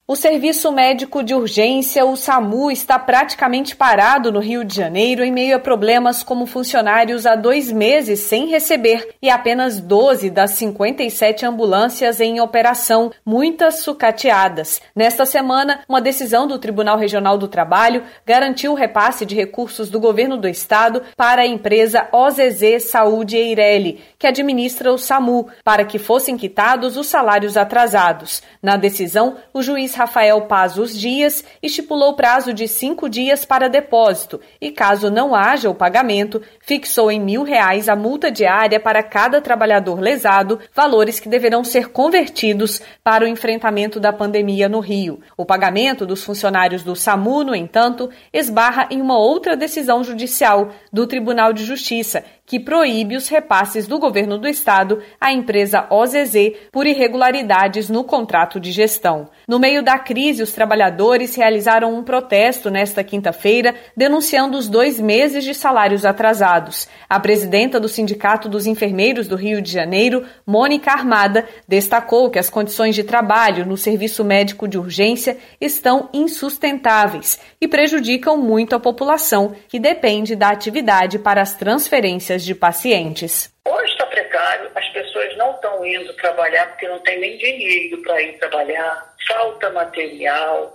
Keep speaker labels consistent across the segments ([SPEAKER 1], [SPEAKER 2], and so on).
[SPEAKER 1] O Serviço Médico de Urgência, o SAMU, está praticamente parado no Rio de Janeiro em meio a problemas como funcionários há 2 meses sem receber e apenas 12 das 57 ambulâncias em operação, muitas sucateadas. Nesta semana, uma decisão do Tribunal Regional do Trabalho garantiu o repasse de recursos do governo do estado para a empresa OZZ Saúde Eireli, que administra o SAMU, para que fossem quitados os salários atrasados. Na decisão, o juiz Rafael Pazos Dias estipulou prazo de 5 dias para depósito e, caso não haja o pagamento, fixou em R$1.000 a multa diária para cada trabalhador lesado, valores que deverão ser convertidos para o enfrentamento da pandemia no Rio. O pagamento dos funcionários do SAMU, no entanto, esbarra em uma outra decisão judicial do Tribunal de Justiça, que proíbe os repasses do governo do estado à empresa OZZ por irregularidades no contrato de gestão. No meio da crise, os trabalhadores realizaram um protesto nesta quinta-feira, denunciando os 2 meses de salários atrasados. A presidenta do Sindicato dos Enfermeiros do Rio de Janeiro, Mônica Armada, destacou que as condições de trabalho no serviço médico de urgência estão insustentáveis e prejudicam muito a população, que depende da atividade para as transferências de pacientes.
[SPEAKER 2] Hoje está precário, as pessoas não estão indo trabalhar porque não tem nem dinheiro para ir trabalhar, falta material,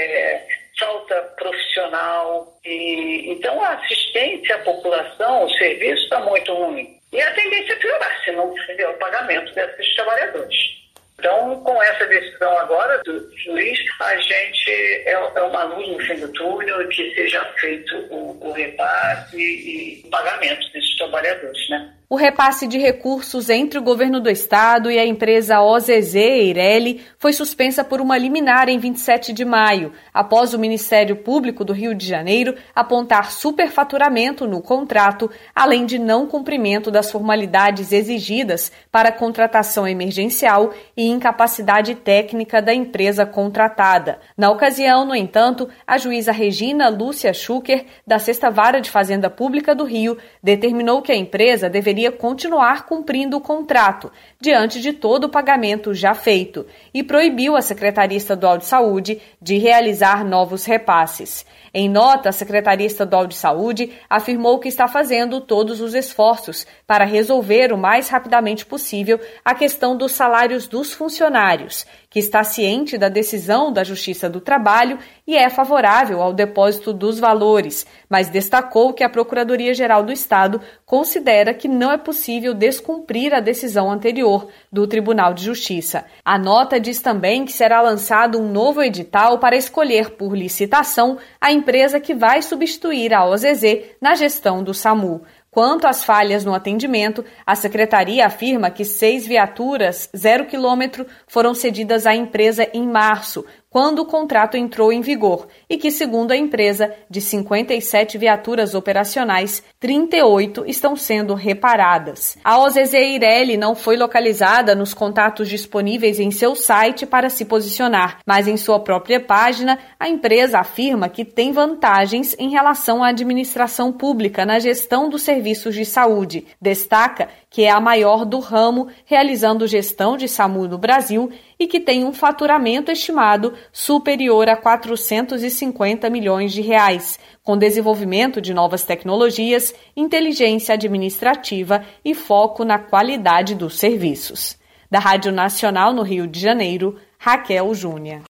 [SPEAKER 2] falta profissional, então a assistência à população, o serviço está muito ruim. E a tendência é piorar se não tiver o pagamento desses trabalhadores. Então, com essa decisão agora do juiz, a gente é uma luz no fim do túnel que seja feito o repasse e o pagamento desses trabalhadores, né?
[SPEAKER 1] O repasse de recursos entre o governo do estado e a empresa OZZ Eireli foi suspensa por uma liminar em 27 de maio, após o Ministério Público do Rio de Janeiro apontar superfaturamento no contrato, além de não cumprimento das formalidades exigidas para a contratação emergencial e incapacidade técnica da empresa contratada. Na ocasião, no entanto, a juíza Regina Lúcia Schucker, da 6ª Vara de Fazenda Pública do Rio, determinou que a empresa deveria continuar cumprindo o contrato, diante de todo o pagamento já feito, e proibiu a Secretaria Estadual de Saúde de realizar novos repasses. Em nota, a Secretaria Estadual de Saúde afirmou que está fazendo todos os esforços para resolver o mais rapidamente possível a questão dos salários dos funcionários, que está ciente da decisão da Justiça do Trabalho e é favorável ao depósito dos valores, mas destacou que a Procuradoria-Geral do Estado considera que não é possível descumprir a decisão anterior do Tribunal de Justiça. A nota diz também que será lançado um novo edital para escolher por licitação a empresa que vai substituir a OZZ na gestão do SAMU. Quanto às falhas no atendimento, a Secretaria afirma que 6 viaturas 0 km foram cedidas à empresa em março, quando o contrato entrou em vigor, e que, segundo a empresa, de 57 viaturas operacionais, 38 estão sendo reparadas. A OZZ Eireli não foi localizada nos contatos disponíveis em seu site para se posicionar, mas em sua própria página, a empresa afirma que tem vantagens em relação à administração pública na gestão dos serviços de saúde. Destaca que é a maior do ramo, realizando gestão de SAMU no Brasil e que tem um faturamento estimado superior a 450 milhões de reais, com desenvolvimento de novas tecnologias, inteligência administrativa e foco na qualidade dos serviços. Da Rádio Nacional no Rio de Janeiro, Raquel Júnior.